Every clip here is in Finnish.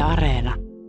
Areena.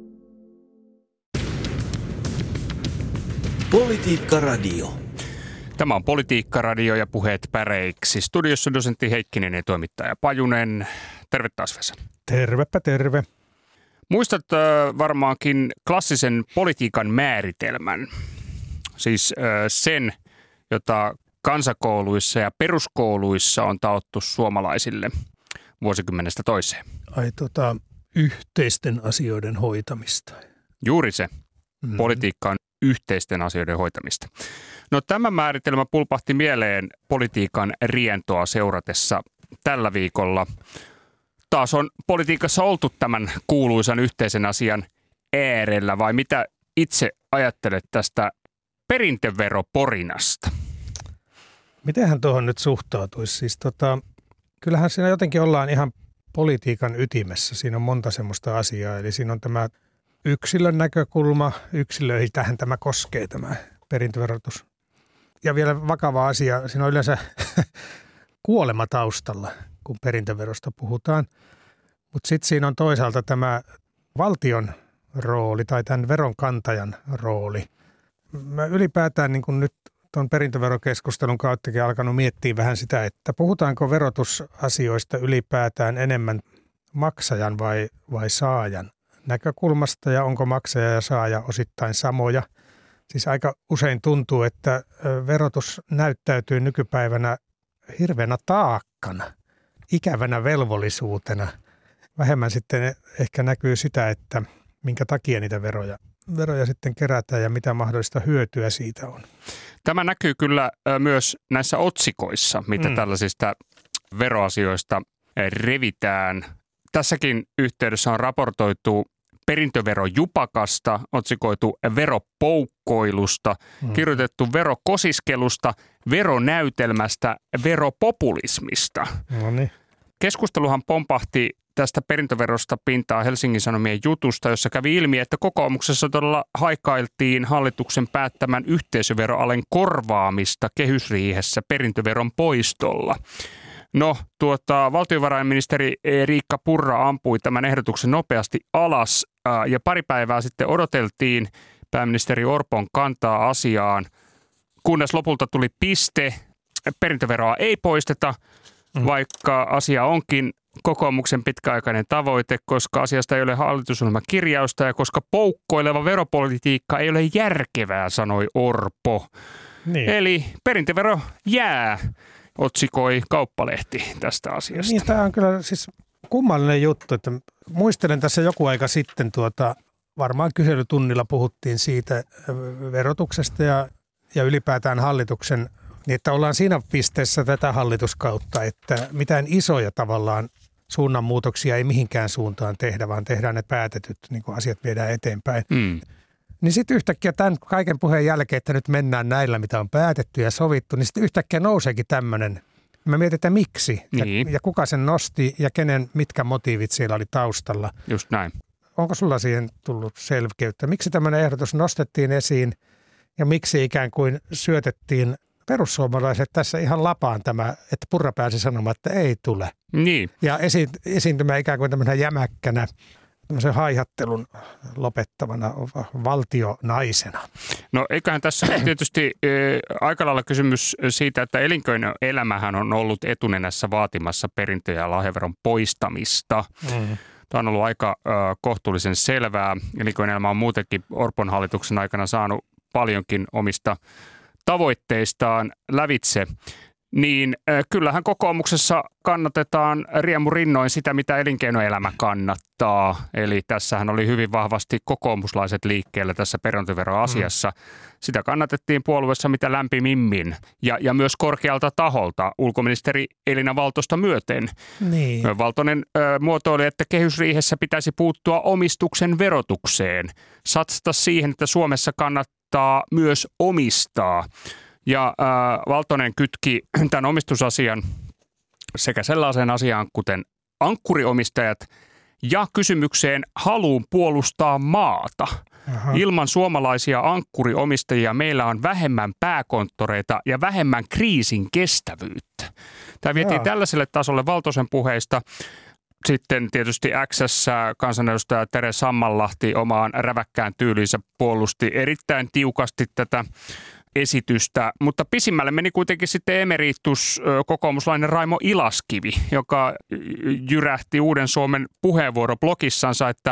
Politiikka Radio. Tämä on Politiikka Radio ja puheet päreiksi. Studiossa dosentti Heikkinen ja toimittaja Pajunen. Terve taas, Vesa. Tervepä terve. Muistat varmaankin klassisen politiikan määritelmän. Siis sen, jota kansakouluissa ja peruskouluissa on taottu suomalaisille vuosikymmenestä toiseen. Ai yhteisten asioiden hoitamista. Juuri se. Politiikka on yhteisten asioiden hoitamista. No, tämä määritelmä pulpahti mieleen politiikan rientoa seuratessa tällä viikolla. Taas on politiikassa oltu tämän kuuluisan yhteisen asian äärellä, vai mitä itse ajattelet tästä perintöveroporinasta? Mitenhän tuohon nyt suhtautuisi? Siis kyllähän siinä jotenkin ollaan ihan politiikan ytimessä. Siinä on monta semmoista asiaa. Eli siinä on tämä yksilön näkökulma. Yksilöitähän tämä koskee, tämä perintöverotus. Ja vielä vakava asia, siinä on yleensä kuolema taustalla, kun perintöverosta puhutaan. Mutta sitten siinä on toisaalta tämä valtion rooli tai tämän veronkantajan rooli. Mä ylipäätään niin kun nyt tuon perintöverokeskustelun kauttakin alkanut miettiä vähän sitä, että puhutaanko verotusasioista ylipäätään enemmän maksajan vai saajan näkökulmasta, ja onko maksaja ja saaja osittain samoja. Siis aika usein tuntuu, että verotus näyttäytyy nykypäivänä hirveänä taakkana, ikävänä velvollisuutena. Vähemmän sitten ehkä näkyy sitä, että minkä takia niitä veroja sitten kerätään ja mitä mahdollista hyötyä siitä on. Tämä näkyy kyllä myös näissä otsikoissa, mitä tällaisista veroasioista revitään. Tässäkin yhteydessä on raportoitu perintöverojupakasta, otsikoitu veropoukkoilusta, kirjoitettu verokosiskelusta, veronäytelmästä, veropopulismista. No niin. Keskusteluhan pompahti tästä perintöverosta pintaa Helsingin Sanomien jutusta, jossa kävi ilmi, että kokoomuksessa todella haikailtiin hallituksen päättämän yhteisöveroalen korvaamista kehysriihessä perintöveron poistolla. No, valtiovarainministeri Riikka Purra ampui tämän ehdotuksen nopeasti alas ja pari päivää sitten odoteltiin pääministeri Orpon kantaa asiaan, kunnes lopulta tuli piste. Perintöveroa ei poisteta, vaikka asia onkin kokoomuksen pitkäaikainen tavoite, koska asiasta ei ole hallitusohjelman kirjausta ja koska poukkoileva veropolitiikka ei ole järkevää, sanoi Orpo. Niin. Eli perintövero jää, otsikoi Kauppalehti tästä asiasta. Niin, tämä on kyllä siis kummallinen juttu, että muistelen tässä joku aika sitten varmaan kyselytunnilla puhuttiin siitä verotuksesta ja ylipäätään hallituksen, niin että ollaan siinä pisteessä tätä hallituskautta, että mitään isoja tavallaan suunnanmuutoksia ei mihinkään suuntaan tehdä, vaan tehdään ne päätetyt, niin kuin asiat viedään eteenpäin. Niin sitten yhtäkkiä tämän kaiken puheen jälkeen, että nyt mennään näillä, mitä on päätetty ja sovittu, niin sitten yhtäkkiä nouseekin tämmöinen. Me mietitään miksi ja kuka sen nosti ja mitkä motiivit siellä oli taustalla. Just näin. Onko sulla siihen tullut selkeyttä? Miksi tämmöinen ehdotus nostettiin esiin ja miksi ikään kuin syötettiin perussuomalaiset tässä ihan lapaan tämä, että Purra pääsi sanomaan, että ei tule. Niin. Ja esiintymään ikään kuin tämmöinen jämäkkänä, tämmöisen haihattelun lopettavana valtionaisena. No eiköhän tässä tietysti aika lailla kysymys siitä, että elinkeinoelämähän on ollut etunenässä vaatimassa perintö- ja lahjaveron poistamista. Tämä on ollut aika kohtuullisen selvää. Elinkeinoelämä on muutenkin Orpon hallituksen aikana saanut paljonkin omista tavoitteistaan lävitse, niin kyllähän kokoomuksessa kannatetaan riemurinnoin sitä, mitä elinkeinoelämä kannattaa. Eli tässähän oli hyvin vahvasti kokoomuslaiset liikkeellä tässä perintöveroasiassa. Sitä kannatettiin puolueessa mitä lämpimimmin ja myös korkealta taholta, ulkoministeri Elina Valtosta myöten. Niin. Valtonen muotoili, että kehysriihessä pitäisi puuttua omistuksen verotukseen, satsata siihen, että Suomessa kannattaa myös omistaa. Ja Valtonen kytki tämän omistusasian sekä sellaiseen asiaan, kuten ankkuriomistajat ja kysymykseen haluun puolustaa maata. Aha. Ilman suomalaisia ankkuriomistajia meillä on vähemmän pääkonttoreita ja vähemmän kriisin kestävyyttä. Tämä vietiin tällaiselle tasolle Valtosen puheista. sitten tietysti X:ssä kansanedustaja Tere Sammanlahti omaan räväkkään tyyliinsä puolusti erittäin tiukasti tätä esitystä, mutta pisimmälle meni kuitenkin sitten emeritus kokoomuslainen Raimo Ilaskivi, joka jyrähti Uuden Suomen puheenvuoroblogissaan, että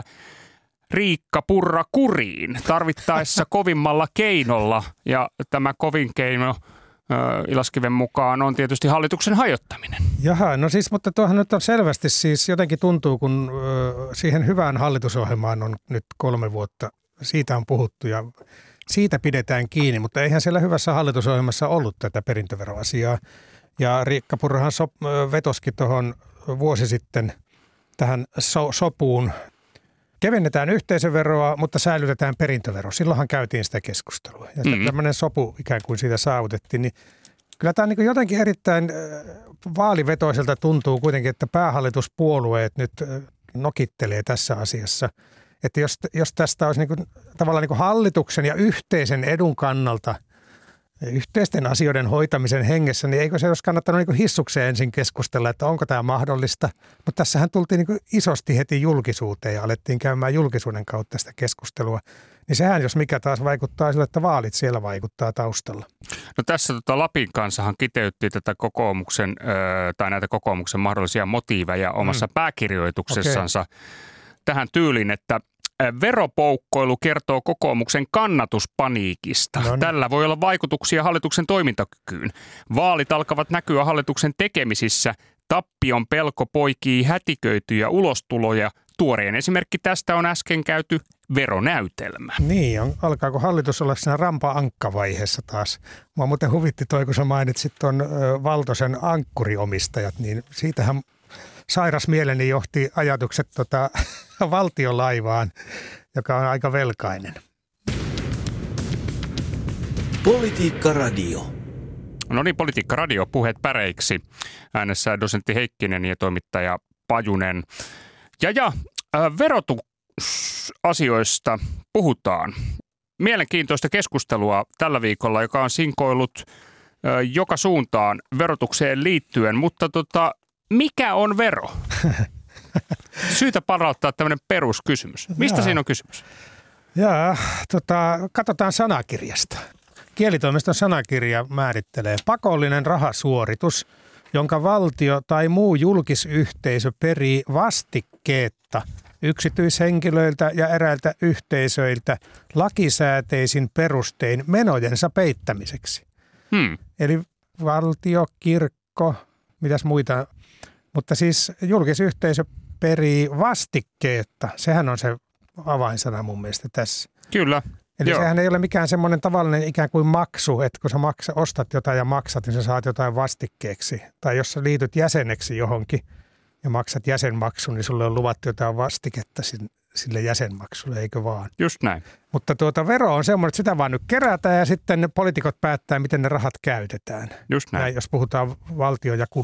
Riikka Purra kuriin tarvittaessa kovimmalla keinolla, ja tämä kovin keino Ilaskiven mukaan on tietysti hallituksen hajottaminen. Jaha, no siis, mutta tuohan nyt on selvästi siis jotenkin tuntuu, kun siihen hyvään hallitusohjelmaan on nyt 3 vuotta, siitä on puhuttu ja siitä pidetään kiinni, mutta eihän siellä hyvässä hallitusohjelmassa ollut tätä perintöveroasiaa. Ja Riikka Purrahan vetoskin tuohon vuosi sitten tähän sopuun. Kevennetään yhteisöveroa, mutta säilytetään perintövero. Silloinhan käytiin sitä keskustelua. Ja tämmöinen sopu ikään kuin siitä saavutettiin. Niin kyllä tämä niin jotenkin erittäin vaalivetoiselta tuntuu kuitenkin, että päähallituspuolueet nyt nokittelee tässä asiassa. Että jos tästä olisi tavallaan hallituksen ja yhteisen edun kannalta, yhteisten asioiden hoitamisen hengessä, niin eikö se olisi kannattanut hissukseen ensin keskustella, että onko tämä mahdollista. Mutta tässähän tultiin isosti heti julkisuuteen ja alettiin käymään julkisuuden kautta sitä keskustelua. Niin sehän, jos mikä taas vaikuttaa sille, että vaalit siellä vaikuttaa taustalla. No tässä Lapin kansahan kiteytti tätä kokoomuksen tai näitä kokoomuksen mahdollisia motiiveja omassa pääkirjoituksessansa tähän tyyliin, että veropoukkoilu kertoo kokoomuksen kannatuspaniikista. No niin. Tällä voi olla vaikutuksia hallituksen toimintakykyyn. Vaalit alkavat näkyä hallituksen tekemisissä. Tappion pelko poikii hätiköityjä ulostuloja. Tuoreen esimerkki tästä on äsken käyty veronäytelmä. Niin, alkaako hallitus olla siinä rampa-ankka-vaiheessa taas? Mua muuten huvitti toi, kun sä mainitsit tuon Valtosen ankkuriomistajat, niin siitähän sairas mieleni johti ajatukset valtiolaivaan, joka on aika velkainen. Politiikka Radio. No niin, Politiikka Radio, puheet päreiksi. Äänessä dosentti Heikkinen ja toimittaja Pajunen. Ja verotusasioista puhutaan. Mielenkiintoista keskustelua tällä viikolla, joka on sinkoillut joka suuntaan verotukseen liittyen, mutta mikä on vero? Syytä palauttaa tämmöinen peruskysymys. Mistä siinä on kysymys? Katsotaan sanakirjasta. Kielitoimiston sanakirja määrittelee pakollinen rahasuoritus, jonka valtio tai muu julkisyhteisö perii vastikkeetta yksityishenkilöiltä ja eräiltä yhteisöiltä lakisääteisin perustein menojensa peittämiseksi. Eli valtio, kirkko, mitäs muita. Mutta siis julkisyhteisö perii vastikkeetta. Sehän on se avainsana mun mielestä tässä. Kyllä. Eli sehän ei ole mikään semmoinen tavallinen ikään kuin maksu, että kun sä ostat jotain ja maksat, niin sä saat jotain vastikkeeksi. Tai jos sä liityt jäseneksi johonkin ja maksat jäsenmaksun, niin sulle on luvattu jotain vastiketta sille jäsenmaksulle, eikö vaan? Just näin. Mutta vero on semmoinen, että sitä vaan nyt kerätään ja sitten ne poliitikot päättää, miten ne rahat käytetään. Just näin. Ja jos puhutaan valtion ja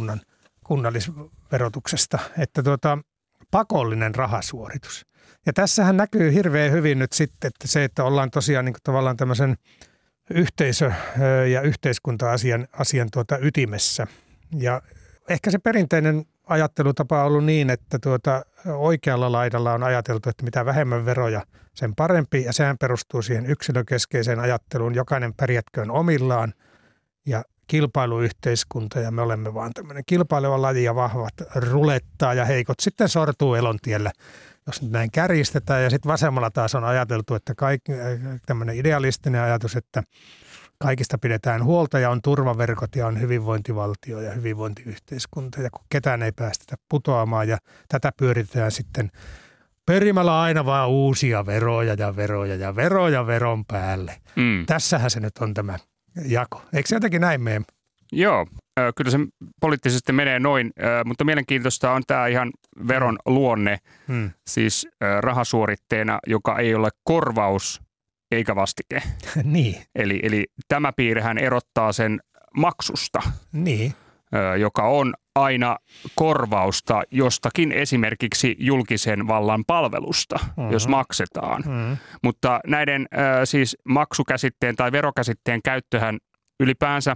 kunnallisverotuksesta, että pakollinen rahasuoritus. Ja tässähän näkyy hirveän hyvin nyt sitten, että se, että ollaan tosiaan niin kuin tavallaan tämmöisen yhteisö- ja yhteiskunta-asian ytimessä. Ja ehkä se perinteinen ajattelutapa on ollut niin, että oikealla laidalla on ajateltu, että mitä vähemmän veroja, sen parempi. Ja sehän perustuu siihen yksilökeskeiseen ajatteluun. Jokainen pärjätköön omillaan ja kilpailuyhteiskunta ja me olemme vaan tämmöinen kilpaileva laji ja vahvat rulettaa ja heikot sitten sortuu elontiellä, jos nyt näin kärjistetään. Ja sitten vasemmalla taas on ajateltu, että tämmöinen idealistinen ajatus, että kaikista pidetään huolta ja on turvaverkot ja on hyvinvointivaltio ja hyvinvointiyhteiskunta ja kun ketään ei päästetä putoamaan ja tätä pyöritetään sitten perimällä aina vaan uusia veroja ja veroja ja veroja veron päälle. Tässähän se nyt on tämä jako. Eikö se jotenkin näin mene? Joo, kyllä se poliittisesti menee noin, mutta mielenkiintoista on tämä ihan veron luonne, siis rahasuoritteena, joka ei ole korvaus eikä vastike. Niin. Eli tämä piirrehän erottaa sen maksusta, niin, joka on aina korvausta jostakin esimerkiksi julkisen vallan palvelusta, jos maksetaan. Mutta näiden siis maksukäsitteen tai verokäsitteen käyttöhän ylipäänsä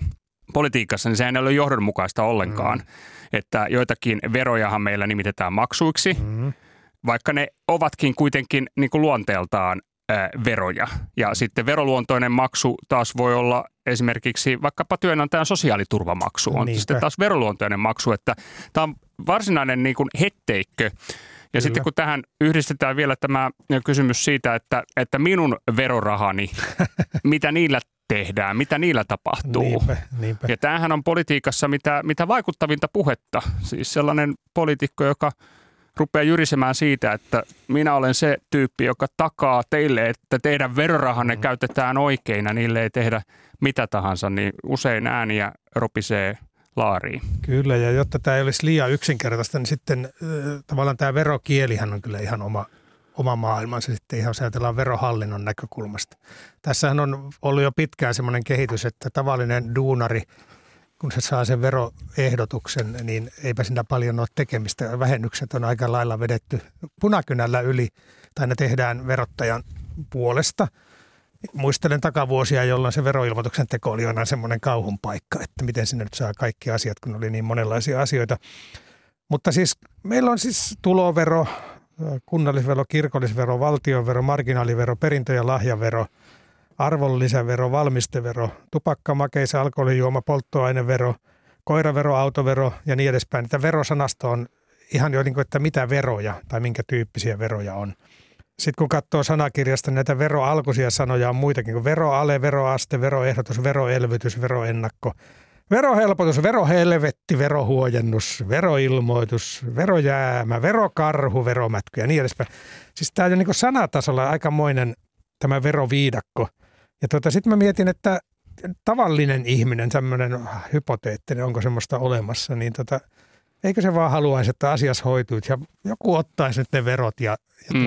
politiikassa, niin sehän ei ole johdonmukaista ollenkaan. Että joitakin verojahan meillä nimitetään maksuiksi, vaikka ne ovatkin kuitenkin niin kuin luonteeltaan veroja. Ja sitten veroluontoinen maksu taas voi olla esimerkiksi vaikkapa työnantajan sosiaaliturvamaksu on sitten taas veroluontoinen maksu, että tämä on varsinainen niin kuin hetteikkö. Ja sitten kun tähän yhdistetään vielä tämä kysymys siitä, että minun verorahani, mitä niillä tehdään, mitä niillä tapahtuu. Niinpä. Ja tämähän on politiikassa mitä vaikuttavinta puhetta. Siis sellainen poliitikko, joka rupeaa jyrisemään siitä, että minä olen se tyyppi, joka takaa teille, että teidän verorahanne käytetään oikein ja niille ei tehdä mitä tahansa, niin usein ääniä ropisee laariin. Kyllä, ja jotta tämä ei olisi liian yksinkertaista, niin sitten tavallaan tämä verokielihän on kyllä ihan oma maailmansa sitten ihan jos ajatellaan verohallinnon näkökulmasta. Tässähän on ollut jo pitkään semmoinen kehitys, että tavallinen duunari, kun se saa sen veroehdotuksen, niin eipä siinä paljon ole tekemistä. Vähennykset on aika lailla vedetty punakynällä yli, tai ne tehdään verottajan puolesta. Muistelen takavuosia, jolloin se veroilmoituksen teko oli aina semmoinen kauhun paikka, että miten sinne nyt saa kaikki asiat, kun oli niin monenlaisia asioita. Mutta siis meillä on siis tulovero, kunnallisvero, kirkollisvero, valtionvero, marginaalivero, perintö- ja lahjavero, arvonlisävero, valmistevero, tupakka, makeis, alkoholijuoma, polttoainevero, koiravero, autovero ja niin edespäin. Tämä verosanasto on ihan jo niin kuin, että mitä veroja tai minkä tyyppisiä veroja on. Sitten kun katsoo sanakirjasta, näitä veroalkuisia sanoja on muitakin kuin veroale, veroaste, veroehdotus, veroelvytys, veroennakko, verohelpotus, verohelvetti, verohuojennus, veroilmoitus, verojäämä, verokarhu, veromätky ja niin edespäin. Siis tämä on jo niin kuin sanatasolla aikamoinen tämä veroviidakko. Ja sitten mä mietin, että tavallinen ihminen, tämmöinen hypoteettinen, onko semmoista olemassa, niin eikö se vaan haluaisi, että asiassa hoituisi ja joku ottaisi nyt ne verot ja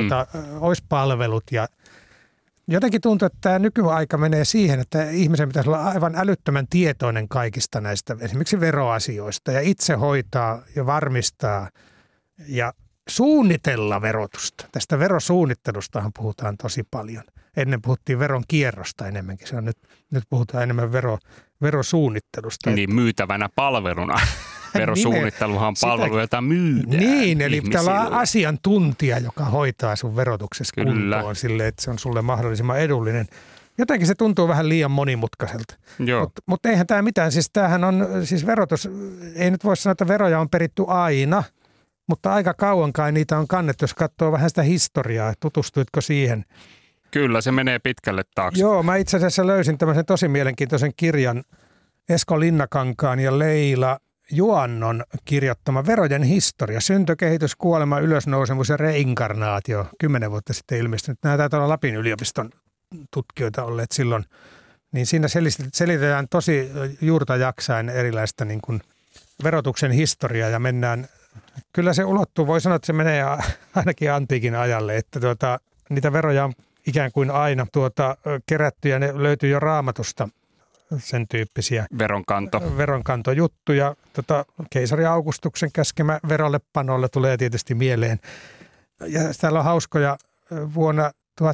olisi palvelut. Ja jotenkin tuntuu, että tämä nykyaika menee siihen, että ihmisen pitäisi olla aivan älyttömän tietoinen kaikista näistä esimerkiksi veroasioista ja itse hoitaa ja varmistaa ja suunnitella verotusta. Tästä verosuunnittelustahan puhutaan tosi paljon. Ennen puhuttiin veron kierrosta enemmänkin. Se on nyt puhutaan enemmän verosuunnittelusta. Niin, myytävänä palveluna. Verosuunnitteluhan on palvelu, jota myydään. Niin, eli pitää olla asiantuntija, joka hoitaa sun verotuksessa kuntoon silleen, että se on sulle mahdollisimman edullinen. Jotenkin se tuntuu vähän liian monimutkaiselta. Mutta eihän tämä mitään. Siis tämähän on, siis verotus, ei nyt voi sanoa, että veroja on peritty aina, mutta aika kauan kai niitä on kannettu, jos katsoo vähän sitä historiaa. Tutustuitko siihen? Kyllä, se menee pitkälle taakse. Joo, mä itse asiassa löysin tämmöisen tosi mielenkiintoisen kirjan Esko Linnakankaan ja Leila Juannon kirjoittama Verojen historia, syntö, kehitys, kuolema, ylösnousemus ja reinkarnaatio. 10 vuotta sitten ilmestynyt. Nämä taitaa olla Lapin yliopiston tutkijoita olleet silloin. Niin siinä selitetään tosi juurta jaksain erilaista niin kuin verotuksen historiaa ja mennään. Kyllä se ulottuu, voi sanoa, että se menee ainakin antiikin ajalle, että niitä veroja on ikään kuin aina kerätty ja ne löytyy jo Raamatusta. Sen tyyppisiä veronkantojuttuja. Keisari Augustuksen käskemä verollepanolle tulee tietysti mieleen. Ja täällä on hauskoja. Vuonna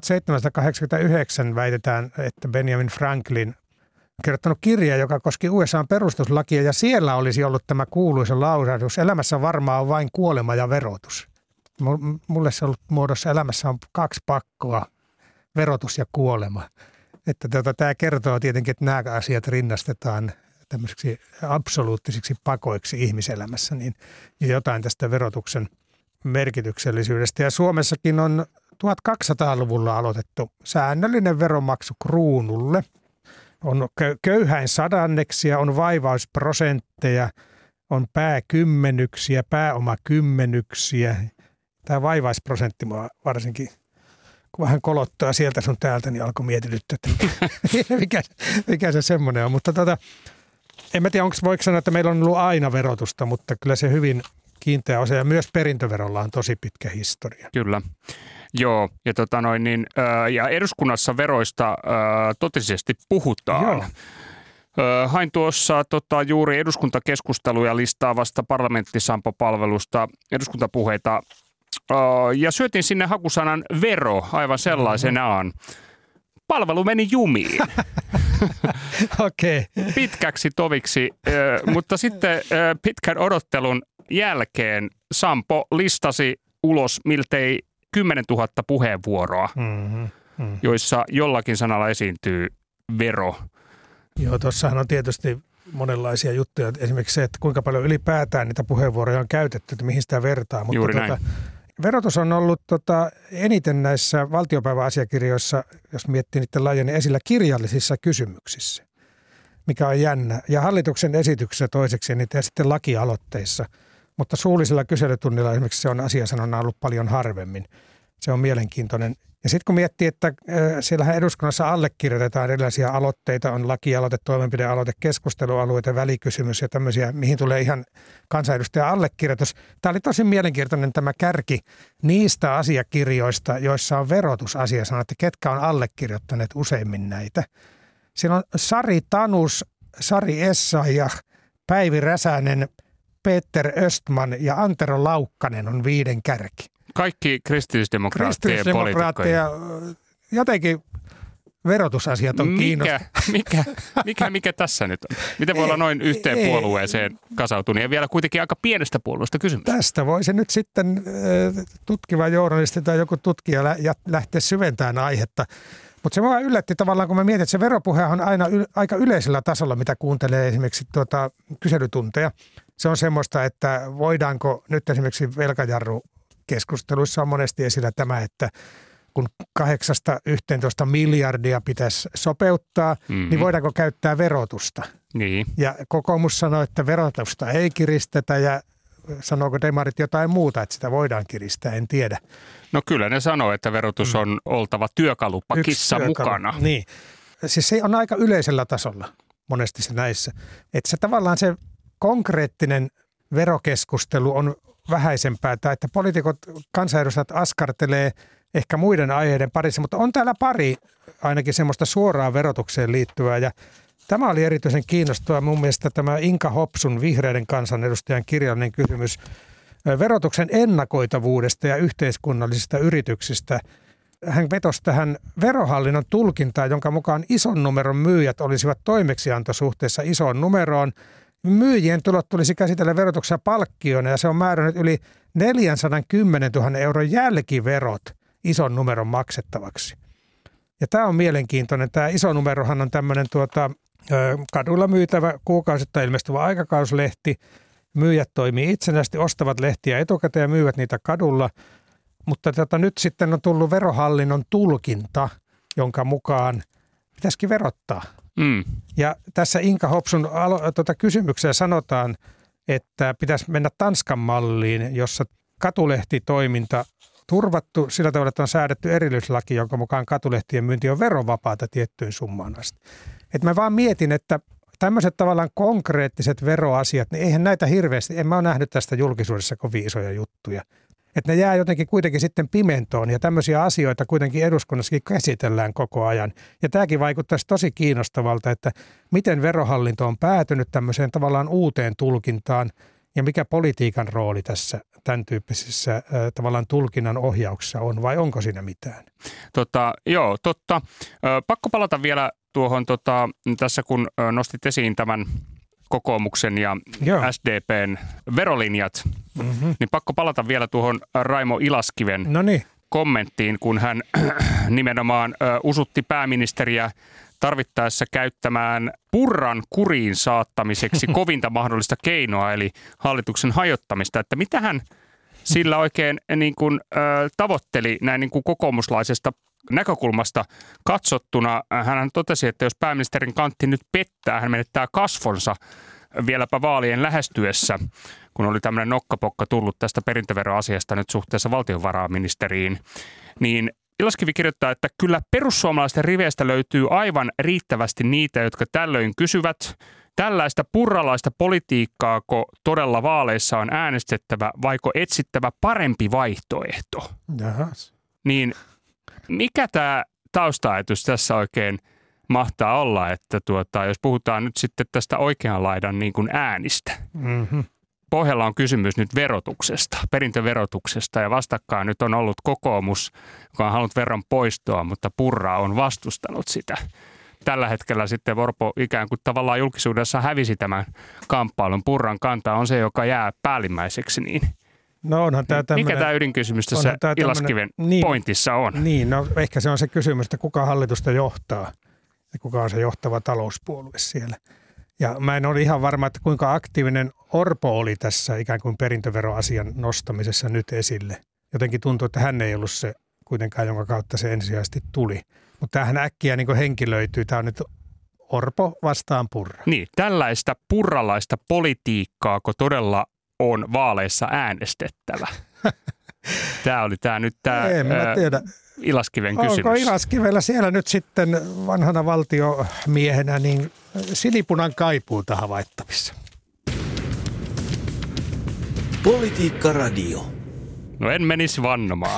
1789 väitetään, että Benjamin Franklin on kirjoittanut kirja, joka koski USA:n perustuslakia, ja siellä olisi ollut tämä kuuluisa lausahdus: elämässä varmaan on vain kuolema ja verotus. Mulle se on ollut muodossa: elämässä on 2 pakkoa, verotus ja kuolema. Että tämä kertoo tietenkin, että nämä asiat rinnastetaan tämmöisiksi absoluuttisiksi pakoiksi ihmiselämässä, niin jotain tästä verotuksen merkityksellisyydestä. Ja Suomessakin on 1200-luvulla aloitettu säännöllinen veronmaksu kruunulle. On köyhäin sadanneksia, on vaivausprosentteja, on pääkymmenyksiä, pääomakymmenyksiä. Tämä vaivaisprosentti mua varsinkin, kun vähän kolottaa sieltä sun täältä, niin alkoi mietityttää, että mikä se semmoinen on. Mutta en mä tiedä, voiko sanoa, että meillä on ollut aina verotusta, mutta kyllä se hyvin kiinteä osa, ja myös perintöverolla on tosi pitkä historia. Kyllä. Joo, ja, ja eduskunnassa veroista totisesti puhutaan. Joo. Hain tuossa juuri eduskuntakeskusteluja listaavasta parlamenttisampo-palvelusta eduskuntapuheita ja syötin sinne hakusanan vero aivan sellaisenaan. Palvelu meni jumiin. Okei. pitkäksi toviksi, mutta sitten pitkän odottelun jälkeen Sampo listasi ulos miltei 10 000 puheenvuoroa, joissa jollakin sanalla esiintyy vero. Joo, tuossahan on tietysti monenlaisia juttuja. Esimerkiksi se, että kuinka paljon ylipäätään niitä puheenvuoroja on käytetty, että mihin sitä vertaa. Mutta Juuri näin. Verotus on ollut eniten näissä valtiopäiväasiakirjoissa, jos miettii niiden lajien, esillä kirjallisissa kysymyksissä, mikä on jännä. Ja hallituksen esityksessä toiseksi niitä ja sitten lakialoitteissa. Mutta suullisella kyselytunnilla esimerkiksi se on asiasanona ollut paljon harvemmin. Se on mielenkiintoinen. Ja sitten kun miettii, että siellähän eduskunnassa allekirjoitetaan erilaisia aloitteita, on lakialoite, toimenpidealoite, keskustelualueita, välikysymys ja tämmöisiä, mihin tulee ihan kansanedustajan allekirjoitus. Tämä oli tosi mielenkiintoinen tämä kärki niistä asiakirjoista, joissa on verotusasiasana, että ketkä on allekirjoittaneet useimmin näitä. Siellä on Sari Tanus, Sari Essayah, Päivi Räsänen, Peter Östman ja Antero Laukkanen on 5 kärki. Kaikki kristillisdemokraattien poliitikkoja. Jotenkin verotusasiat on kiinnostavia. Mikä tässä nyt on? Miten voi olla noin yhteen puolueeseen kasautunut ja vielä kuitenkin aika pienestä puolueesta kysymys? Tästä voisi nyt sitten tutkiva journalisti tai joku tutkija lähteä syventämään aihetta. Mutta se mua yllätti tavallaan, kun mä mietin, että se veropuhe on aina aika yleisellä tasolla, mitä kuuntelee esimerkiksi kyselytunteja. Se on semmoista, että voidaanko nyt esimerkiksi velkajarrukeskusteluissa on monesti esillä tämä, että kun 8–11 miljardia pitäisi sopeuttaa, niin voidaanko käyttää verotusta? Niin. Ja kokoomus sanoi, että verotusta ei kiristetä ja sanooko demarit jotain muuta, että sitä voidaan kiristää, en tiedä. No kyllä ne sanoo, että verotus on oltava työkalupakissa mukana. Niin. Siis se on aika yleisellä tasolla monesti se näissä. Että se tavallaan se konkreettinen verokeskustelu on vähäisempää, että poliitikot, kansanedustajat askartelee ehkä muiden aiheiden parissa, mutta on täällä pari ainakin semmoista suoraan verotukseen liittyvää ja tämä oli erityisen kiinnostavaa mun mielestä tämä Inka Hopsun vihreiden kansanedustajan kirjallinen kysymys verotuksen ennakoitavuudesta ja yhteiskunnallisista yrityksistä. Hän vetosi tähän verohallinnon tulkintaan, jonka mukaan ison numeron myyjät olisivat toimeksiantosuhteessa isoon numeroon. Myyjien tulot tulisi käsitellä verotuksessa palkkioina ja se on määrännyt yli 410 000 euron jälkiverot ison numeron maksettavaksi. Ja tämä on mielenkiintoinen. Tämä iso numerohan on tämmöinen kadulla myytävä kuukausittain ilmestyvä aikakauslehti. Myyjät toimii itsenäisesti, ostavat lehtiä etukäteen ja myyvät niitä kadulla. Mutta nyt sitten on tullut verohallinnon tulkinta, jonka mukaan pitäisikin verottaa. Ja tässä Inka Hopsun kysymyksessä sanotaan, että pitäisi mennä Tanskan malliin, jossa katulehtitoiminta turvattu sillä tavalla, että on säädetty erillislaki, jonka mukaan katulehtien myynti on verovapaata tiettyyn summaan asti. Et mä vaan mietin, että tämmöiset tavallaan konkreettiset veroasiat, niin eihän näitä hirveästi, en mä ole nähnyt tästä julkisuudessa kovin isoja juttuja. Että ne jää jotenkin kuitenkin sitten pimentoon ja tämmöisiä asioita kuitenkin eduskunnassakin käsitellään koko ajan. Ja tämäkin vaikuttaisi tosi kiinnostavalta, että miten verohallinto on päätynyt tämmöiseen tavallaan uuteen tulkintaan ja mikä politiikan rooli tässä tämän tyyppisessä tavallaan tulkinnan ohjauksessa on vai onko siinä mitään? Joo, totta. Pakko palata vielä tuohon tässä kun nostit esiin tämän kokoomuksen ja SDPn verolinjat, niin pakko palata vielä tuohon Raimo Ilaskiven kommenttiin, kun hän nimenomaan usutti pääministeriä tarvittaessa käyttämään Purran kuriin saattamiseksi kovinta mahdollista keinoa, eli hallituksen hajottamista. Että mitä hän sillä oikein niin kuin, tavoitteli näin niin kuin kokoomuslaisesta näkökulmasta katsottuna? Hän totesi, että jos pääministerin kantti nyt pettää, hän menettää kasvonsa vieläpä vaalien lähestyessä, kun oli tämmöinen nokkapokka tullut tästä perintöveroasiasta nyt suhteessa valtiovarainministeriin, niin Ilaskivi kirjoittaa, että kyllä perussuomalaisten riveistä löytyy aivan riittävästi niitä, jotka tällöin kysyvät, tällaista purralaista politiikkaako todella vaaleissa on äänestettävä vaiko etsittävä parempi vaihtoehto? Jahas. Niin mikä tämä tausta-ajatus tässä oikein mahtaa olla, että jos puhutaan nyt sitten tästä oikean laidan niin kuin äänistä. Pohjalla on kysymys nyt verotuksesta, perintöverotuksesta ja vastakkain nyt on ollut kokoomus, joka on halunnut veron poistoa, mutta Purra on vastustanut sitä. tällä hetkellä sitten Orpo ikään kuin tavallaan julkisuudessa hävisi tämän kamppailun. Purran kanta on se, joka jää päällimmäiseksi. Niin. No onhan tämä tämmöinen... Mikä tämä ydinkysymys tässä Ilaskiven pointissa on? Niin, no ehkä se on se kysymys, että kuka hallitusta johtaa ja kuka on se johtava talouspuolue siellä. Ja mä en ole ihan varma, että kuinka aktiivinen Orpo oli tässä ikään kuin perintöveroasian nostamisessa nyt esille. Jotenkin tuntuu, että hän ei ollut se kuitenkaan, jonka kautta se ensisijaisesti tuli. Mutta tämähän äkkiä niin kuin henkilöityy. Tämä on nyt Orpo vastaan Purra. Niin, tällaista purralaista politiikkaako todella on vaaleissa äänestettävä? Tämä oli tämä Ilaskiven kysymys. Onko Ilaskivellä siellä nyt sitten vanhana valtiomiehenä niin sinipunan kaipuuta havaittavissa? Politiikka Radio. No en menisi vannomaan.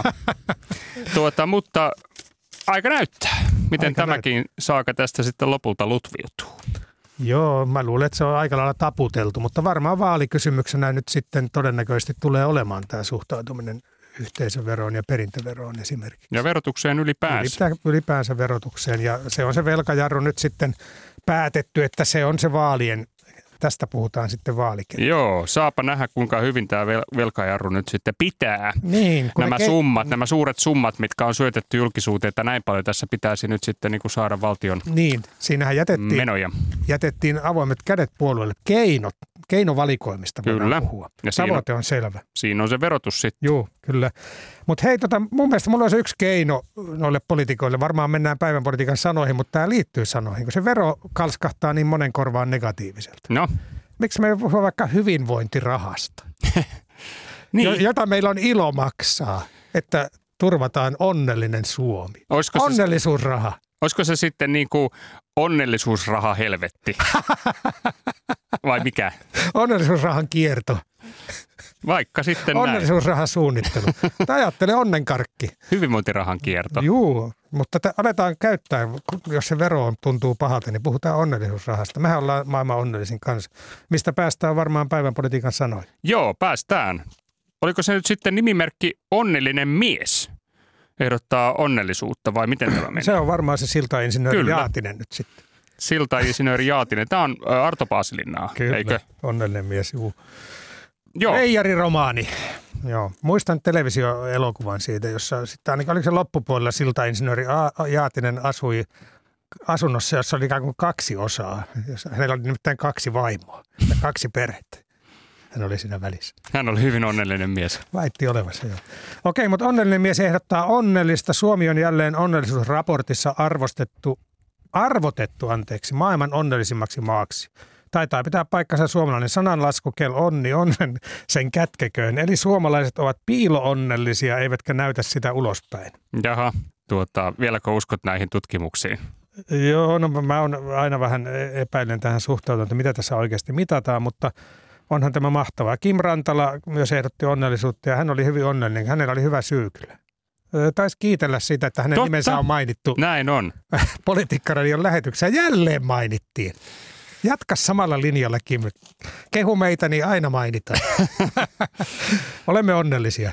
Mutta aika näyttää, miten tämäkin saaka tästä sitten lopulta lutviutuu. Joo, mä luulen, että se on aika lailla taputeltu, mutta varmaan vaalikysymyksenä nyt sitten todennäköisesti tulee olemaan tämä suhtautuminen yhteisöveroon ja perintöveroon esimerkiksi. Ja verotukseen ylipäänsä. Ylipäänsä verotukseen, ja se on se velkajarru nyt sitten päätetty, että se on se vaalien, tästä puhutaan sitten vaalikentällä. Joo, saapa nähdä kuinka hyvin tämä velkajarru nyt sitten pitää. Niin, Nämä suuret summat, mitkä on syötetty julkisuuteen, että näin paljon tässä pitäisi nyt sitten niin kuin saada valtion siinähän jätettiin avoimet kädet puolueelle. Keinovalikoimista voidaan puhua. Ja tavoite on selvä. Siinä on se verotus sitten. Joo, kyllä. Mutta hei, mun mielestä mulla on se yksi keino noille poliitikoille. Varmaan mennään päivän politiikan sanoihin, mutta tämä liittyy sanoihin, kun se vero kalskahtaa niin monen korvaan negatiiviselta. No. Miksi me ei puhua vaikka hyvinvointirahasta, niin. Jota meillä on ilo maksaa, että turvataan onnellinen Suomi. Onnellisuusraha. Olisiko se sitten niin kuin onnellisuusraha helvetti? Vai mikä? Onnellisuusrahan kierto. Vaikka sitten onnellisuusrahan suunnittelu. Ajattele onnenkarkki. Hyvinvointirahan kierto. Juu, mutta aletaan käyttää, jos se vero tuntuu pahalta, niin puhutaan onnellisuusrahasta. Mehän ollaan maailman onnellisin kanssa, mistä päästään varmaan päivän politiikan sanoin. Joo, päästään. Oliko se nyt sitten nimimerkki Onnellinen mies? Ehdottaa onnellisuutta vai miten tämä menee? Se on varmaan se siltainsinööri Jaatinen nyt sitten. Siltainsinööri Jaatinen. Tämä on Arto Paasilinnaa, eikö? Onnellinen mies, juu. Joo. Veijari-romaani. Joo. Muistan televisio-elokuvan siitä, jossa sitten ainakin oliko se loppupuolella siltainsinööri Jaatinen asui asunnossa, jossa oli ikään kuin 2 osaa. Hänellä oli nimittäin 2 vaimoa ja 2 perhettä. Hän oli siinä välissä. Hän oli hyvin onnellinen mies. Väitti olevansa, joo. Okei, mutta onnellinen mies ehdottaa onnellista. Suomi on jälleen onnellisuusraportissa arvotettu maailman onnellisimmaksi maaksi. Taitaa pitää paikkansa suomalainen sananlaskukel onni onnen sen kätkeköön. Eli suomalaiset ovat piilo-onnellisia, eivätkä näytä sitä ulospäin. Jaha, vieläkö uskot näihin tutkimuksiin? Joo, no mä oon aina vähän epäilen tähän suhtautunut, että mitä tässä oikeasti mitataan, mutta onhan tämä mahtavaa. Kim Rantala myös ehdotti onnellisuutta ja hän oli hyvin onnellinen. Hänellä oli hyvä syy kyllä. Taisi kiitellä sitä, että hänen nimensä on mainittu. Näin on. Politiikkaradion lähetyksessä jälleen mainittiin. Jatka samalla linjalla, Kim. Kehu meitä, niin aina mainitaan. Olemme onnellisia.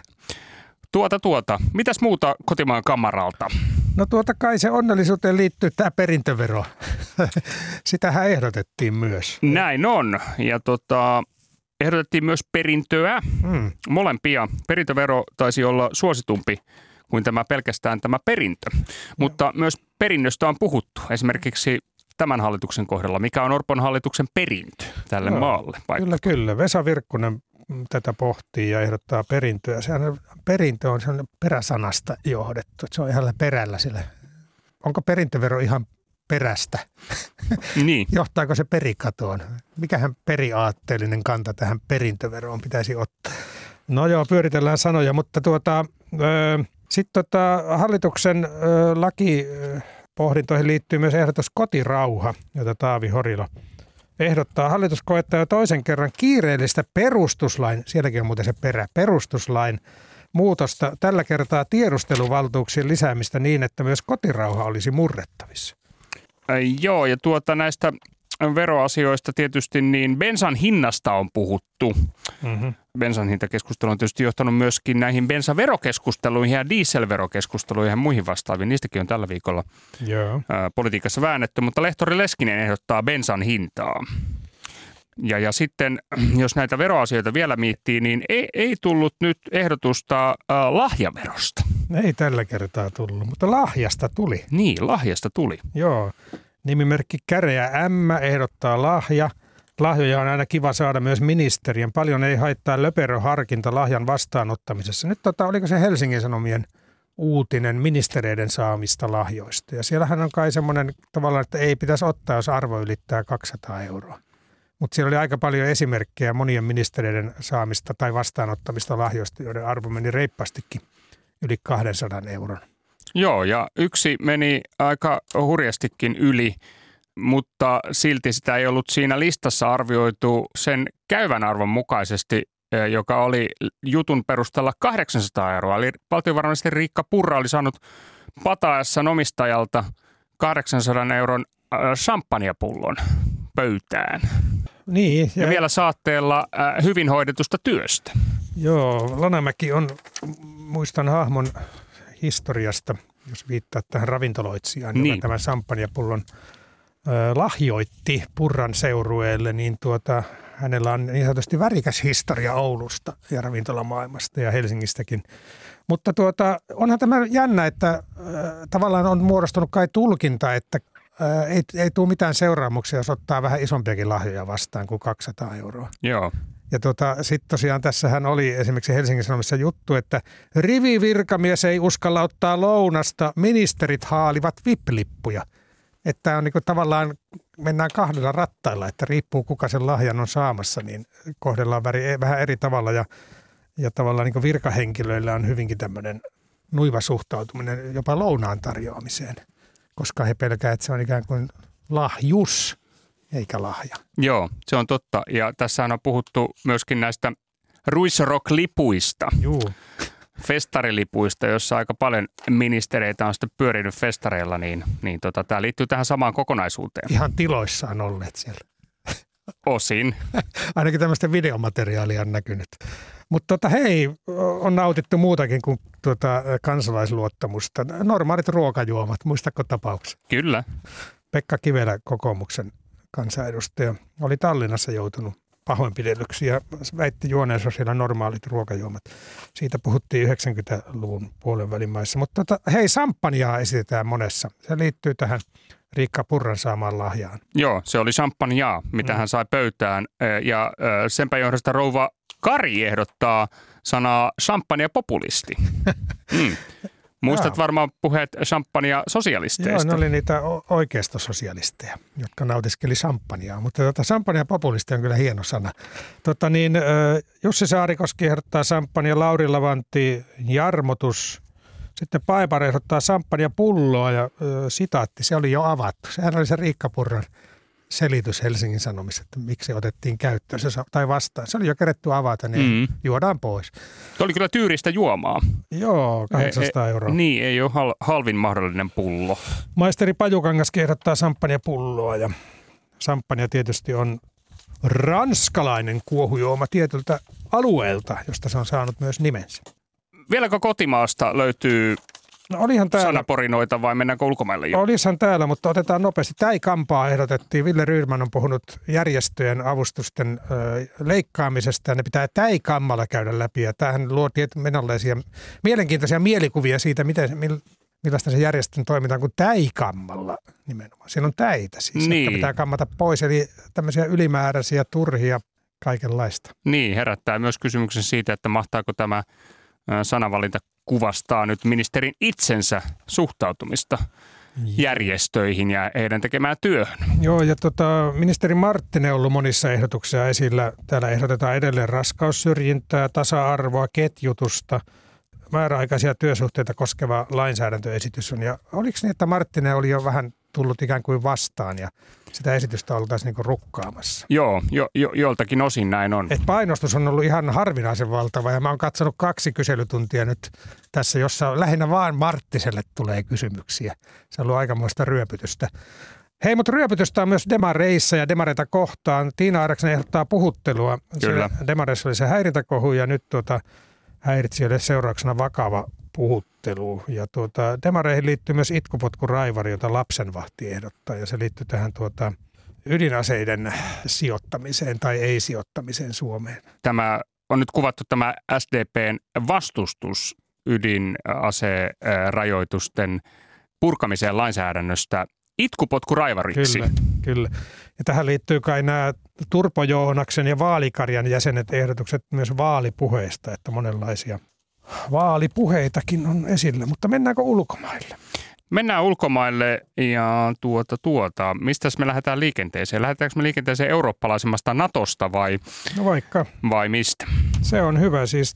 Mitäs muuta kotimaan kamaralta? No kai se onnellisuuteen liittyy tämä perintövero. Sitähän ehdotettiin myös. Näin on. Ja ehdotettiin myös perintöä. Molempia. Perintövero taisi olla suositumpi kuin pelkästään tämä perintö. Mutta myös perinnöstä on puhuttu. Esimerkiksi tämän hallituksen kohdalla. Mikä on Orpon hallituksen perintö tälle maalle? Vaikka? Kyllä. Vesa Virkkunen tätä pohtii ja ehdottaa perintöä. Perintö on sellainen peräsanasta johdettu. Se on ihan perällä sillä. Onko perintövero ihan perästä? Niin. Johtaako se perikatoon? Mikähän periaatteellinen kanta tähän perintöveroon pitäisi ottaa? No joo, pyöritellään sanoja, mutta sitten hallituksen lakipohdintoihin liittyy myös ehdotus kotirauha, jota Taavi Horila ehdottaa. Hallitus koettaa jo toisen kerran kiireellistä sielläkin on muuten se perustuslain muutosta, tällä kertaa tiedusteluvaltuuksien lisäämistä niin, että myös kotirauha olisi murrettavissa. Joo, ja näistä veroasioista tietysti niin bensan hinnasta on puhuttu. bensan hintakeskustelu on tietysti johtanut myöskin näihin bensaverokeskusteluihin ja dieselverokeskusteluihin ja muihin vastaaviin. Niistäkin on tällä viikolla politiikassa väännetty, mutta lehtori Leskinen ehdottaa bensan hintaa. Ja sitten, jos näitä veroasioita vielä miettii, niin ei tullut nyt ehdotusta lahjaverosta. Ei tällä kertaa tullut, mutta lahjasta tuli. Niin, lahjasta tuli. Joo. Nimimerkki Käreä M ehdottaa lahja. Lahjoja on aina kiva saada myös ministeriön. Paljon ei haittaa löperöharkinta lahjan vastaanottamisessa. Nyt oliko se Helsingin Sanomien uutinen ministereiden saamista lahjoista. Ja siellähän on kai semmoinen tavallaan, että ei pitäisi ottaa, jos arvo ylittää 200 euroa. Mutta siellä oli aika paljon esimerkkejä monien ministereiden saamista tai vastaanottamista lahjoista, joiden arvo meni reippastikin yli 200 euron. Joo, ja yksi meni aika hurjastikin yli, mutta silti sitä ei ollut siinä listassa arvioitu sen käyvän arvon mukaisesti, joka oli jutun perusteella 800 euroa. Eli valtiovarainministeri Riikka Purra oli saanut Pataessan omistajalta 800 euron champagnepullon pöytään. Niin. Ja vielä saatteella hyvin hoidetusta työstä. Joo, Lanamäki on, muistan hahmon historiasta, jos viittaa tähän ravintoloitsijaan, joka tämän champagnepullon lahjoitti Purran seurueelle, niin hänellä on niin sanotusti värikäs historia Oulusta ja ravintolamaailmasta ja Helsingistäkin. Mutta onhan tämä jännä, että tavallaan on muodostunut kai tulkinta, että ei tule mitään seuraamuksia, jos ottaa vähän isompiakin lahjoja vastaan kuin 200 euroa. Joo. Ja sitten tosiaan tässähän oli esimerkiksi Helsingin Sanomissa juttu, että rivivirkamies ei uskalla ottaa lounasta, ministerit haalivat VIP-lippuja. Että on niin kuin tavallaan, mennään kahdella rattailla, että riippuu kuka sen lahjan on saamassa, niin kohdellaan vähän eri tavalla. Ja tavallaan niin kuin virkahenkilöillä on hyvinkin tämmöinen nuiva suhtautuminen jopa lounaan tarjoamiseen, koska he pelkäävät, että se on ikään kuin lahjus eikä lahja. Joo, se on totta. Ja tässä on puhuttu myöskin näistä Ruisrock-lipuista. Juu. Festarilipuista, jossa aika paljon ministereitä on sitten pyörinyt festareilla, niin tämä liittyy tähän samaan kokonaisuuteen. Ihan tiloissaan olleet siellä. Osin. Ainakin tämmöistä videomateriaalia on näkynyt. Mutta hei, on nautittu muutakin kuin kansalaisluottamusta. Normaalit ruokajuomat, muistatko tapauksen? Kyllä. Pekka Kivelä, kokoomuksen kansanedustaja, oli Tallinnassa joutunut pahoinpidellyksi ja väitti juoneensa siellä normaalit ruokajuomat. Siitä puhuttiin 90-luvun puolen välimaissa. Mutta hei, champagnea esitetään monessa. Se liittyy tähän Riikka Purran saamaan lahjaan. Joo, se oli champagnea, mitä hän sai pöytään. Ja senpä johdosta rouva Kari ehdottaa sanaa champagne-populisti. Muistat varmaan puheet champagne-sosialisteista. Joo, ne oli niitä oikeistososialisteja, jotka nautiskeli champagnea, mutta champagne-populisti on kyllä hieno sana. Jussi Saarikoski ehdottaa champagne, Lauri Lavanti jarmotus, sitten Paipari ehdottaa champagne-pulloa ja sitaatti, se oli jo avattu. Sehän oli se Riikka Purran selitys Helsingin Sanomissa, että miksi otettiin käyttöön tai vastaan. Se oli jo keretty avata, niin juodaan pois. Tuo oli kyllä tyyristä juomaa. Joo, 800 euroa. Niin, ei ole halvin mahdollinen pullo. Maisteri Pajukangas ehdottaa champagne-pulloa ja champagne tietysti on ranskalainen kuohujuoma tietyltä alueelta, josta se on saanut myös nimensä. Vieläkö kotimaasta löytyy sanaporinoita vai mennäänkö ulkomaille jo? Olisihan täällä, mutta otetaan nopeasti. Täikampaa ehdotettiin. Ville Rydman on puhunut järjestöjen avustusten leikkaamisesta ja ne pitää täikammalla käydä läpi. Ja tämähän luo menolleisia mielenkiintoisia mielikuvia siitä, millaista se järjestön toimitaan kuin täikammalla nimenomaan. Siinä on täitä siis, jotka pitää kammata pois. Eli tämmöisiä ylimääräisiä, turhia, kaikenlaista. Niin, herättää myös kysymyksen siitä, että mahtaako tämä sanavalinta kuvastaa nyt ministerin itsensä suhtautumista järjestöihin ja heidän tekemään työhön. Joo, ja ministeri Marttinen on ollut monissa ehdotuksia esillä. Täällä ehdotetaan edelleen raskaussyrjintää, tasa-arvoa, ketjutusta, määräaikaisia työsuhteita koskeva lainsäädäntöesitys on. Ja oliko niin, että Marttinen oli jo vähän tullut ikään kuin vastaan ja sitä esitystä oltaisiin niin kuin rukkaamassa? Joo, joltakin osin näin on. Et painostus on ollut ihan harvinaisen valtava ja mä oon katsonut 2 kyselytuntia nyt tässä, jossa lähinnä vaan Marttiselle tulee kysymyksiä. Se on ollut aikamoista ryöpytystä. Hei, mutta ryöpytystä on myös demareissa ja demareita kohtaan. Tiina Airaksen ehdottaa puhuttelua. Kyllä. Demareissa oli se häirintäkohu ja nyt häiritsijöiden seurauksena vakava puhuttelu. Ja demareihin liittyy myös itkupotkuraivari, jota lapsenvahti ehdottaa. Ja se liittyy tähän ydinaseiden sijoittamiseen tai ei-sijoittamiseen Suomeen. Tämä on nyt kuvattu tämä SDPn vastustus ydinaserajoitusten purkamiseen lainsäädännöstä itkupotkuraivariksi. Kyllä. Ja tähän liittyy kai nämä Turpo Joonaksen ja Vaalikarjan jäsenet ehdotukset myös vaalipuheista, että monenlaisia vaalipuheitakin on esillä. Mutta mennäänkö ulkomaille? Mennään ulkomaille ja mistäs me lähdetään liikenteeseen? Lähdetäänkö me liikenteeseen eurooppalaisemmasta Natosta vai mistä? Se on hyvä. Siis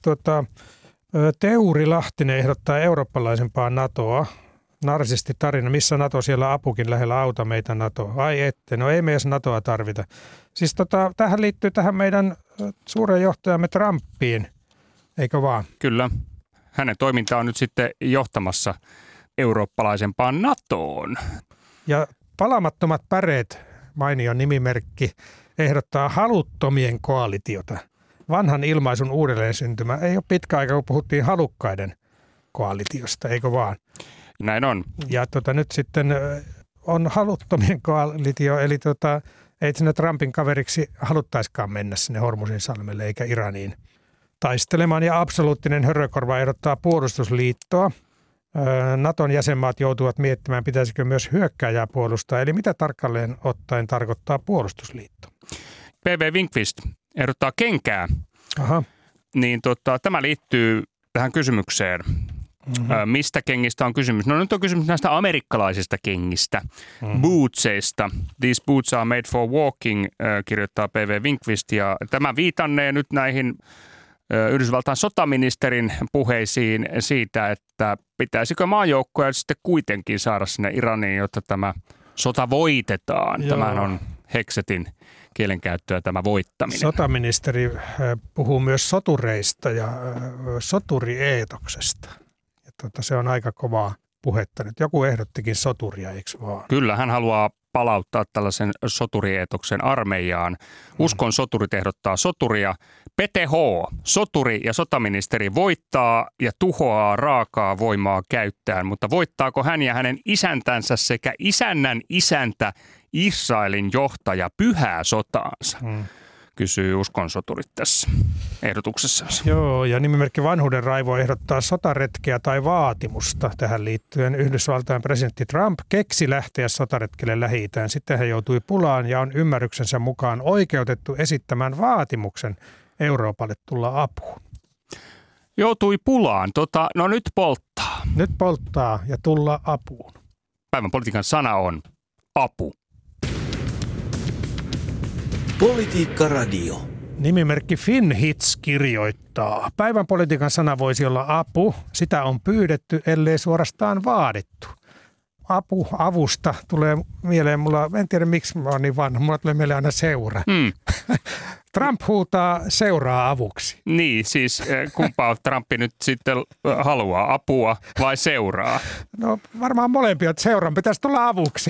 Teuri Lahtinen ehdottaa eurooppalaisempaa NATOa. Narsisti tarina, missä NATO siellä apukin lähellä, auta meitä NATO. Ai ette, no ei me edes NATOa tarvita. Siis tähän liittyy tähän meidän suuren johtajamme Trumpiin, eikö vaan? Kyllä. Hänen toiminta on nyt sitten johtamassa eurooppalaisempaan NATOon. Ja Palaamattomat päreet, mainio nimimerkki, ehdottaa haluttomien koalitiota. Vanhan ilmaisun uudelleen syntymä. Ei ole pitkä aika, kun puhuttiin halukkaiden koalitiosta, eikö vaan? Näin on. Ja nyt sitten on haluttomien koalitio, eli ei sinne Trumpin kaveriksi haluttaiskaan mennä sinne Hormuzinsalmelle eikä Iraniin taistelemaan. Ja absoluuttinen hörökorva ehdottaa puolustusliittoa. Naton jäsenmaat joutuvat miettimään, pitäisikö myös hyökkääjää puolustaa. Eli mitä tarkalleen ottaen tarkoittaa puolustusliitto? PV Winkvist ehdottaa kenkää. Aha. Niin tämä liittyy tähän kysymykseen. Mistä kengistä on kysymys? No nyt on kysymys näistä amerikkalaisista kengistä, bootseista. These boots are made for walking, kirjoittaa PV Winkvist. Ja tämä viitannee nyt näihin Yhdysvaltain sotaministerin puheisiin siitä, että pitäisikö maajoukkoja sitten kuitenkin saada sinne Iraniin, jotta tämä sota voitetaan. Joo. Tämähän on Heksetin kielenkäyttöä tämä voittaminen. Sotaministeri puhuu myös sotureista ja soturieetoksesta. Se on aika kovaa puhetta nyt. Joku ehdottikin soturia, eikö vaan? Kyllä, hän haluaa palauttaa tällaisen soturieetoksen armeijaan. Uskon soturit ehdottaa soturia. PTH, soturi ja sotaministeri voittaa ja tuhoaa raakaa voimaa käyttäen, mutta voittaako hän ja hänen isäntänsä sekä isännän isäntä Israelin johtaja pyhää sotaansa? Kysyy uskonsoturit tässä ehdotuksessa. Joo, ja nimimerkki Vanhuuden Raivo ehdottaa sotaretkeä tai vaatimusta tähän liittyen. Yhdysvaltain presidentti Trump keksi lähteä sotaretkelle Lähi-Itään. Sitten hän joutui pulaan ja on ymmärryksensä mukaan oikeutettu esittämään vaatimuksen Euroopalle tulla apuun. Joutui pulaan. No nyt polttaa. Nyt polttaa ja tulla apuun. Päivän politiikan sana on apu. Politiikka Radio. Nimimerkki Finhits kirjoittaa. Päivän politiikan sana voisi olla apu. Sitä on pyydetty, ellei suorastaan vaadittu. Avusta tulee mieleen, en tiedä miksi mä oon niin vanha, mulla tulee mieleen aina seura. Trump huutaa seuraa avuksi. Niin, siis kumpaa Trumpi nyt sitten haluaa, apua vai seuraa? No varmaan molempia, että seuran pitäisi tulla avuksi.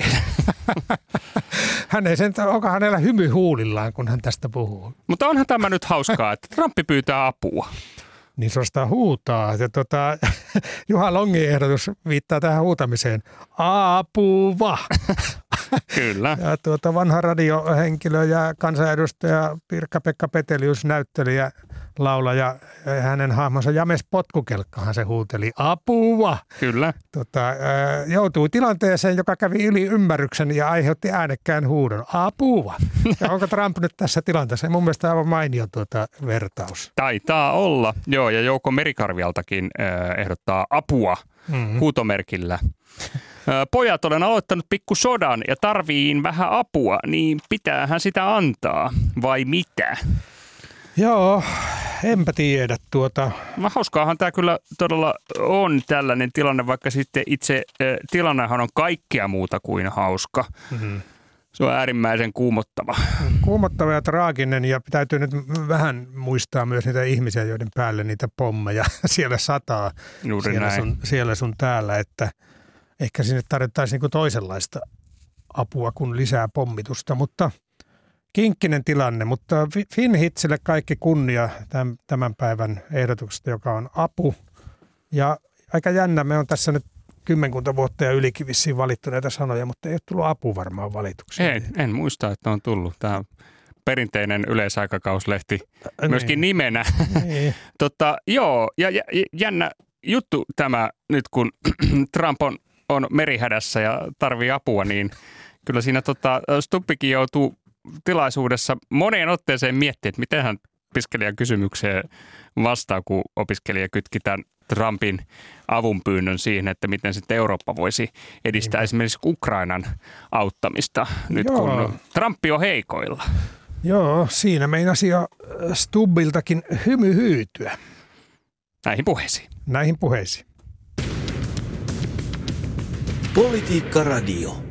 Onko hänellä hymy huulillaan, kun hän tästä puhuu? Mutta onhan tämä nyt hauskaa, että Trumpi pyytää apua. Niin suorastaan huutaa. Ja Juha Longin ehdotus viittaa tähän huutamiseen. Apuva! Kyllä. Ja vanha radiohenkilö ja kansanedustaja Pirkka-Pekka Petelius, näyttelijä, laulaja, hänen hahmonsa James Potkukelkkahan se huuteli apua. Kyllä. Joutui tilanteeseen, joka kävi yli ymmärryksen ja aiheutti äänekkään huudon. Apua. Ja onko Trump nyt tässä tilanteessa? Mun mielestä aivan mainio vertaus. Taitaa olla. Joo, ja Jouko Merikarvialtakin ehdottaa apua huutomerkillä. Pojat, olen aloittanut pikku sodan ja tarviin vähän apua, niin pitäähän sitä antaa, vai mitä? Joo, enpä tiedä Hauskaahan tämä kyllä todella on tällainen tilanne, vaikka sitten itse tilannehan on kaikkea muuta kuin hauska. Se on äärimmäisen kuumottava. Kuumottava ja traaginen, ja täytyy nyt vähän muistaa myös niitä ihmisiä, joiden päälle niitä pommeja siellä sataa. Siellä sun täällä, että ehkä sinne tarvittaisiin toisenlaista apua kuin lisää pommitusta, mutta kinkkinen tilanne. Mutta Finhitsille kaikki kunnia tämän päivän ehdotuksesta, joka on apu. Ja aika jännä, me on tässä nyt 10 vuotta ja ylikin vissiin valittu näitä sanoja, mutta ei ole tullut apu varmaan valituksi. En muista, että on tullut. Tämä perinteinen yleisaikakauslehti myöskin nimenä. Niin. Joo, ja jännä juttu tämä nyt, kun Trump on merihädässä ja tarvii apua, niin kyllä siinä Stubbikin joutuu tilaisuudessa moneen otteeseen miettimään, että miten hän opiskelijan kysymykseen vastaa, kun opiskelija kytki tämän Trumpin avunpyynnön siihen, että miten sitten Eurooppa voisi edistää esimerkiksi Ukrainan auttamista nyt, kun Trump on heikoilla. Joo, siinä meinasi jo Stubbiltakin hymy hyytyä. Näihin puheisiin. Politiikka Radio.